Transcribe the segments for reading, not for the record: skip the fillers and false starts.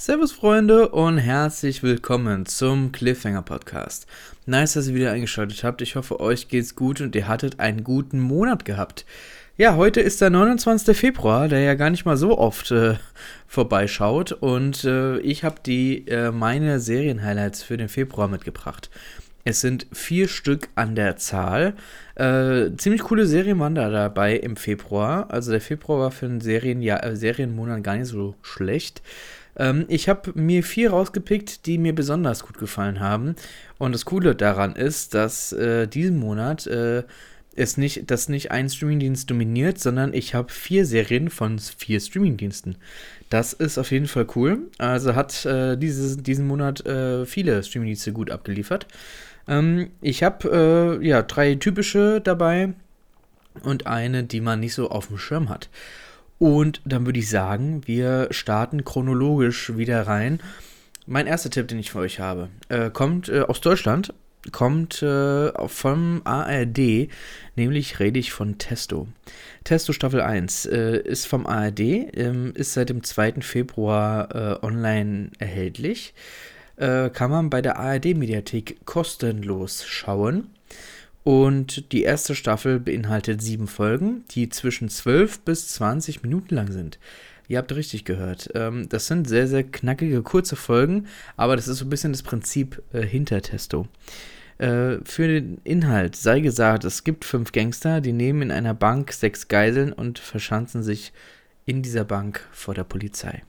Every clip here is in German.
Servus Freunde und herzlich willkommen zum Cliffhanger Podcast. Nice, dass ihr wieder eingeschaltet habt. Ich hoffe, euch geht's gut und ihr hattet einen guten Monat gehabt. Ja, heute ist der 29. Februar, der ja gar nicht mal so oft vorbeischaut und ich habe meine Serienhighlights für den Februar mitgebracht. Es sind 4 Stück an der Zahl. Ziemlich coole Serien waren da dabei im Februar. Also der Februar war für einen Serienmonat gar nicht so schlecht. Ich habe mir 4 rausgepickt, die mir besonders gut gefallen haben. Und das Coole daran ist, dass diesen Monat das nicht ein Streamingdienst dominiert, sondern ich habe 4 Serien von 4 Streamingdiensten. Das ist auf jeden Fall cool. Also hat diesen Monat viele Streamingdienste gut abgeliefert. Ich habe 3 typische dabei und eine, die man nicht so auf dem Schirm hat. Und dann würde ich sagen, wir starten chronologisch wieder rein. Mein erster Tipp, den ich für euch habe, kommt aus Deutschland, kommt vom ARD, nämlich rede ich von Testo. Testo Staffel 1 ist vom ARD, ist seit dem 2. Februar online erhältlich. Kann man bei der ARD-Mediathek kostenlos schauen. Und die erste Staffel beinhaltet 7 Folgen, die zwischen 12 bis 20 Minuten lang sind. Ihr habt richtig gehört. Das sind sehr, sehr knackige, kurze Folgen, aber das ist so ein bisschen das Prinzip hinter Testo. Für den Inhalt sei gesagt, es gibt 5 Gangster, die nehmen in einer Bank 6 Geiseln und verschanzen sich in dieser Bank vor der Polizei.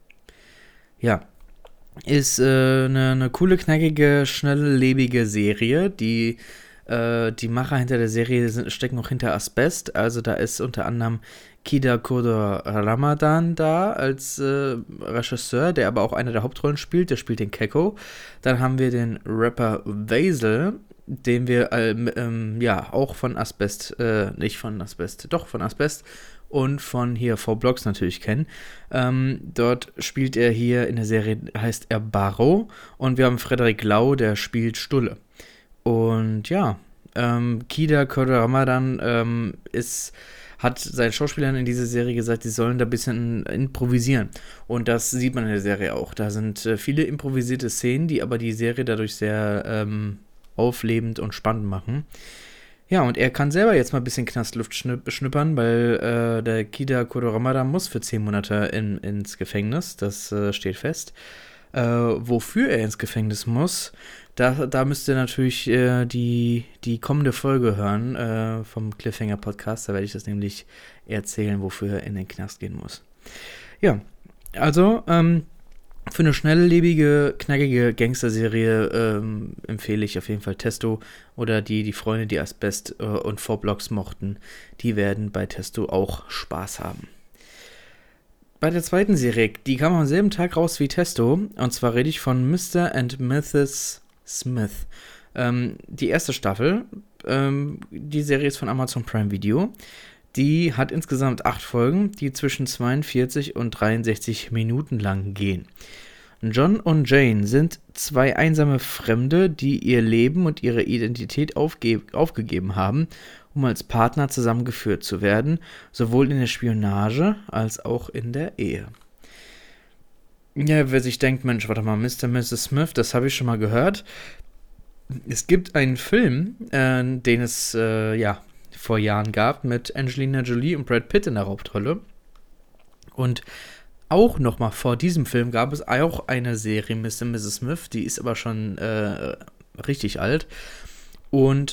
Ja, ist eine coole, knackige, schnelllebige Serie, die Macher hinter der Serie stecken auch hinter Asbest, also da ist unter anderem Kida Kodur Ramadan da als Regisseur, der aber auch eine der Hauptrollen spielt, der spielt den Keko. Dann haben wir den Rapper Vazel, den wir auch von Asbest, von Asbest und von hier V-Blocks natürlich kennen. Dort spielt er hier in der Serie, heißt er Barrow, und wir haben Frederik Lau, der spielt Stulle. Und ja, Kida Kodur Ramadan hat seinen Schauspielern in dieser Serie gesagt, sie sollen da ein bisschen improvisieren. Und das sieht man in der Serie auch. Da sind viele improvisierte Szenen, die aber die Serie dadurch sehr auflebend und spannend machen. Ja, und er kann selber jetzt mal ein bisschen Knastluft schnuppern, weil der Kida Kodur Ramadan muss für 10 Monate ins Gefängnis. Das steht fest. Wofür er ins Gefängnis muss, da müsst ihr natürlich die kommende Folge hören vom Cliffhanger Podcast. Da werde ich das nämlich erzählen, wofür er in den Knast gehen muss. Ja, also für eine schnelllebige, knackige Gangster-Serie empfehle ich auf jeden Fall Testo oder die Freunde, die Asbest und V-Blocks mochten, die werden bei Testo auch Spaß haben. Bei der zweiten Serie, die kam am selben Tag raus wie Testo, und zwar rede ich von Mr. and Mrs. Smith. Die erste Staffel, die Serie ist von Amazon Prime Video, die hat insgesamt 8 Folgen, die zwischen 42 und 63 Minuten lang gehen. John und Jane sind 2 einsame Fremde, die ihr Leben und ihre Identität aufgegeben haben, um als Partner zusammengeführt zu werden, sowohl in der Spionage als auch in der Ehe. Ja, wer sich denkt, Mensch, warte mal, Mr. und Mrs. Smith, das habe ich schon mal gehört. Es gibt einen Film, den es vor Jahren gab, mit Angelina Jolie und Brad Pitt in der Hauptrolle. Und auch nochmal vor diesem Film gab es auch eine Serie, Mr. und Mrs. Smith, die ist aber schon richtig alt. Und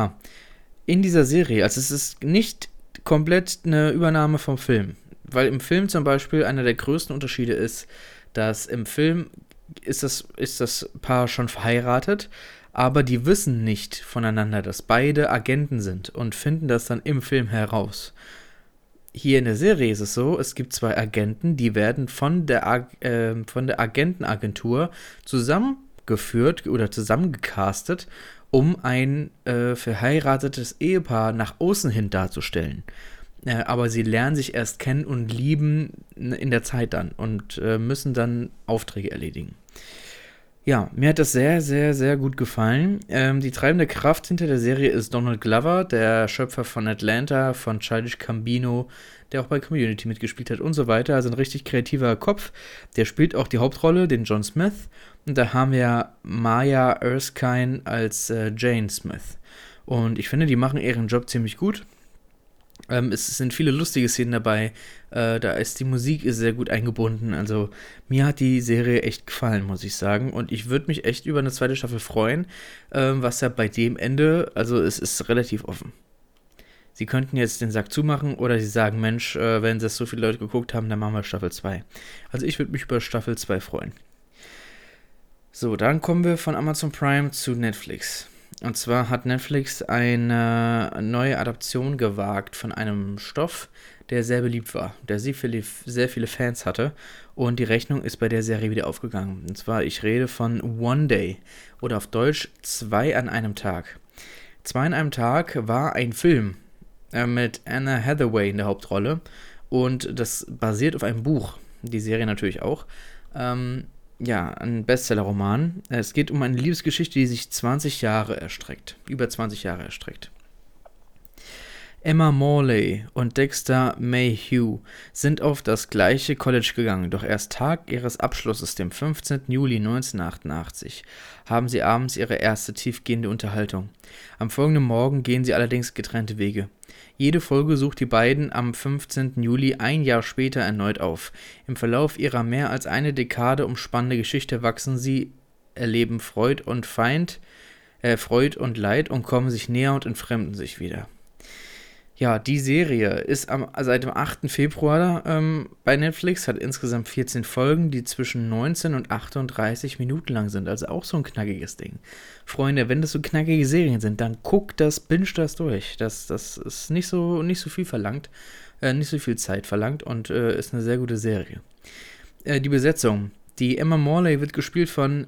in dieser Serie, also es ist nicht komplett eine Übernahme vom Film, weil im Film zum Beispiel einer der größten Unterschiede ist, dass im Film ist das Paar schon verheiratet, aber die wissen nicht voneinander, dass beide Agenten sind und finden das dann im Film heraus. Hier in der Serie ist es so, es gibt 2 Agenten, die werden von der Agentenagentur zusammengeführt oder zusammengecastet, um ein verheiratetes Ehepaar nach außen hin darzustellen. Aber sie lernen sich erst kennen und lieben in der Zeit dann und müssen dann Aufträge erledigen. Ja, mir hat das sehr, sehr, sehr gut gefallen. Die treibende Kraft hinter der Serie ist Donald Glover, der Schöpfer von Atlanta, von Childish Gambino, der auch bei Community mitgespielt hat und so weiter. Also ein richtig kreativer Kopf. Der spielt auch die Hauptrolle, den John Smith. Und da haben wir Maya Erskine als Jane Smith. Und ich finde, die machen ihren Job ziemlich gut. Es sind viele lustige Szenen dabei. Da ist die Musik ist sehr gut eingebunden. Also mir hat die Serie echt gefallen, muss ich sagen. Und ich würde mich echt über eine zweite Staffel freuen, was ja bei dem Ende, also es ist relativ offen. Sie könnten jetzt den Sack zumachen oder sie sagen, Mensch, wenn das so viele Leute geguckt haben, dann machen wir Staffel 2. Also ich würde mich über Staffel 2 freuen. So, dann kommen wir von Amazon Prime zu Netflix. Und zwar hat Netflix eine neue Adaption gewagt von einem Stoff, der sehr beliebt war, der sehr viele Fans hatte. Und die Rechnung ist bei der Serie wieder aufgegangen. Und zwar, ich rede von One Day oder auf Deutsch 2 an einem Tag. 2 an einem Tag war ein Film mit Anna Hathaway in der Hauptrolle. Und das basiert auf einem Buch. Die Serie natürlich auch. Ja, ein Bestseller-Roman. Es geht um eine Liebesgeschichte, die sich 20 Jahre erstreckt. Über 20 Jahre erstreckt. Emma Morley und Dexter Mayhew sind auf das gleiche College gegangen, doch erst Tag ihres Abschlusses, dem 15. Juli 1988, haben sie abends ihre erste tiefgehende Unterhaltung. Am folgenden Morgen gehen sie allerdings getrennte Wege. Jede Folge sucht die beiden am 15. Juli ein Jahr später erneut auf. Im Verlauf ihrer mehr als eine Dekade umspannende Geschichte wachsen sie, erleben Freud und Leid und kommen sich näher und entfremden sich wieder. Ja, die Serie ist seit dem 8. Februar bei Netflix, hat insgesamt 14 Folgen, die zwischen 19 und 38 Minuten lang sind. Also auch so ein knackiges Ding. Freunde, wenn das so knackige Serien sind, dann guckt das, binge das durch. Das ist nicht so viel verlangt, nicht so viel Zeit verlangt und ist eine sehr gute Serie. Die Besetzung. Die Emma Morley wird gespielt von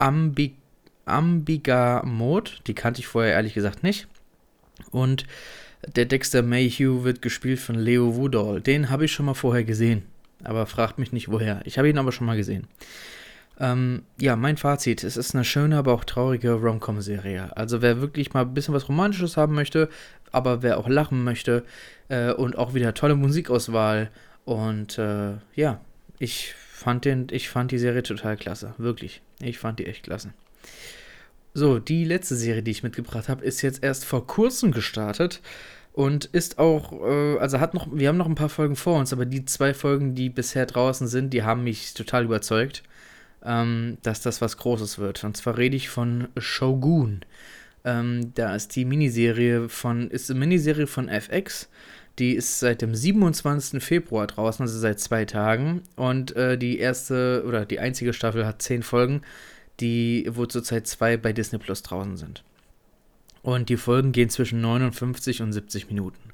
Ambiga Mode, die kannte ich vorher ehrlich gesagt nicht. Und der Dexter Mayhew wird gespielt von Leo Woodall. Den habe ich schon mal vorher gesehen, aber fragt mich nicht woher. Ich habe ihn aber schon mal gesehen. Ja, mein Fazit. Es ist eine schöne, aber auch traurige Rom-Com-Serie. Also wer wirklich mal ein bisschen was Romantisches haben möchte, aber wer auch lachen möchte und auch wieder tolle Musikauswahl. Und ja, ich fand die Serie total klasse. Wirklich. Ich fand die echt klasse. So, die letzte Serie, die ich mitgebracht habe, ist jetzt erst vor kurzem gestartet und ist auch, wir haben noch ein paar Folgen vor uns, aber die 2 Folgen, die bisher draußen sind, die haben mich total überzeugt, dass das was Großes wird. Und zwar rede ich von Shogun. Da ist eine Miniserie von FX. Die ist seit dem 27. Februar draußen, also seit 2 Tagen. Und die einzige Staffel hat 10 Folgen. Wo zurzeit 2 bei Disney Plus draußen sind. Und die Folgen gehen zwischen 59 und 70 Minuten.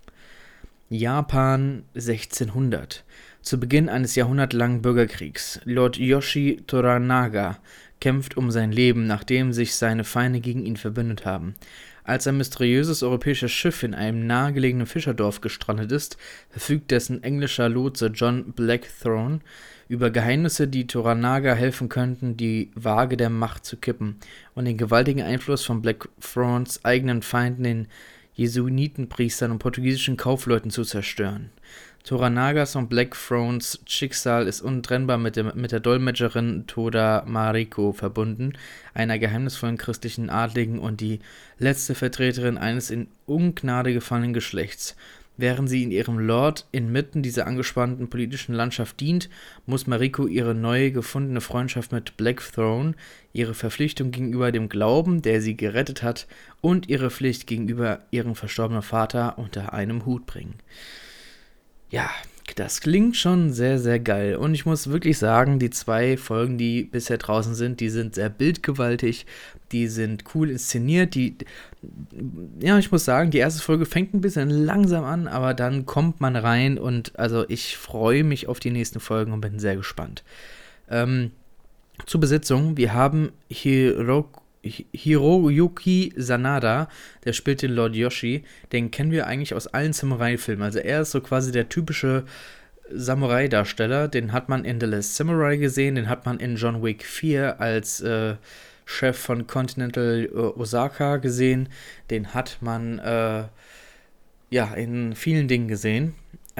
Japan 1600. Zu Beginn eines jahrhundertelangen Bürgerkriegs. Lord Yoshi Toranaga kämpft um sein Leben, nachdem sich seine Feinde gegen ihn verbündet haben. Als ein mysteriöses europäisches Schiff in einem nahegelegenen Fischerdorf gestrandet ist, verfügt dessen englischer Lotse John Blackthorne über Geheimnisse, die Toranaga helfen könnten, die Waage der Macht zu kippen und den gewaltigen Einfluss von Blackthorns eigenen Feinden, den Jesuitenpriestern und portugiesischen Kaufleuten zu zerstören. Toranagas und Blackthorns Schicksal ist untrennbar mit der Dolmetscherin Toda Mariko verbunden, einer geheimnisvollen christlichen Adligen und die letzte Vertreterin eines in Ungnade gefallenen Geschlechts. Während sie in ihrem Lord inmitten dieser angespannten politischen Landschaft dient, muss Mariko ihre neu gefundene Freundschaft mit Blackthorne, ihre Verpflichtung gegenüber dem Glauben, der sie gerettet hat, und ihre Pflicht gegenüber ihrem verstorbenen Vater unter einem Hut bringen. Ja, das klingt schon sehr, sehr geil. Und ich muss wirklich sagen, die 2 Folgen, die bisher draußen sind, die sind sehr bildgewaltig, die sind cool inszeniert, ich muss sagen, die erste Folge fängt ein bisschen langsam an, aber dann kommt man rein und also ich freue mich auf die nächsten Folgen und bin sehr gespannt. Zur Besetzung, wir haben Hiroyuki Sanada, der spielt den Lord Yoshi, den kennen wir eigentlich aus allen Samurai-Filmen. Also er ist so quasi der typische Samurai-Darsteller. Den hat man in The Last Samurai gesehen, den hat man in John Wick 4 als Chef von Continental Osaka gesehen. Den hat man in vielen Dingen gesehen.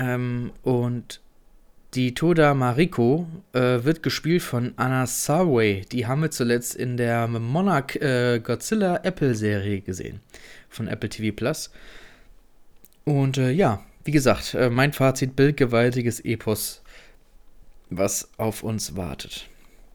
Und die Toda Mariko wird gespielt von Anna Sawai. Die haben wir zuletzt in der Monarch Godzilla Apple-Serie gesehen. Von Apple TV Plus. Und wie gesagt, mein Fazit: bildgewaltiges Epos, was auf uns wartet.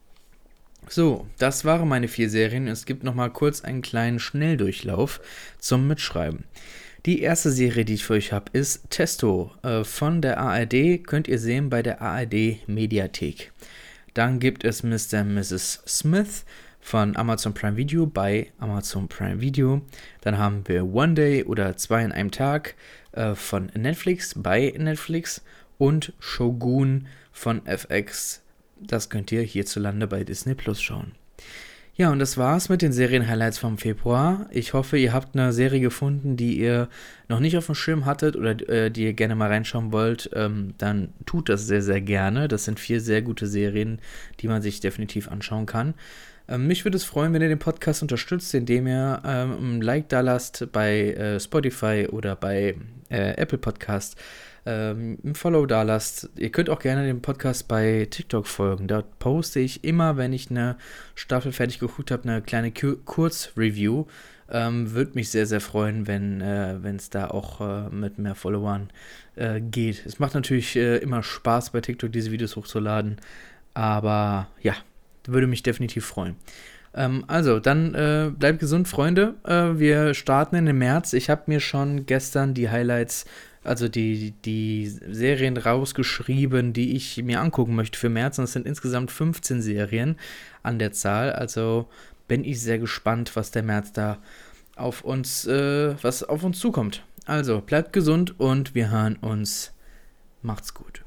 So, das waren meine 4 Serien. Es gibt nochmal kurz einen kleinen Schnelldurchlauf zum Mitschreiben. Die erste Serie, die ich für euch habe, ist Testo von der ARD. Könnt ihr sehen bei der ARD Mediathek. Dann gibt es Mr. und Mrs. Smith von Amazon Prime Video bei Amazon Prime Video. Dann haben wir One Day oder 2 in einem Tag von Netflix bei Netflix. Und Shogun von FX. Das könnt ihr hierzulande bei Disney Plus schauen. Ja, und das war's mit den Serien-Highlights vom Februar. Ich hoffe, ihr habt eine Serie gefunden, die ihr noch nicht auf dem Schirm hattet oder die ihr gerne mal reinschauen wollt. Dann tut das sehr, sehr gerne. Das sind 4 sehr gute Serien, die man sich definitiv anschauen kann. Mich würde es freuen, wenn ihr den Podcast unterstützt, indem ihr ein Like da lasst bei Spotify oder bei Apple Podcast. Ein Follow da lasst. Ihr könnt auch gerne dem Podcast bei TikTok folgen. Da poste ich immer, wenn ich eine Staffel fertig geguckt habe, eine kleine Kurzreview. Würde mich sehr, sehr freuen, wenn es da auch mit mehr Followern geht. Es macht natürlich immer Spaß, bei TikTok diese Videos hochzuladen. Aber ja, würde mich definitiv freuen. Also, dann bleibt gesund, Freunde. Wir starten in den März. Ich habe mir schon gestern die Highlights, also die Serien rausgeschrieben, die ich mir angucken möchte für März. Und es sind insgesamt 15 Serien an der Zahl. Also bin ich sehr gespannt, was der März da was auf uns zukommt. Also bleibt gesund und wir hören uns. Macht's gut.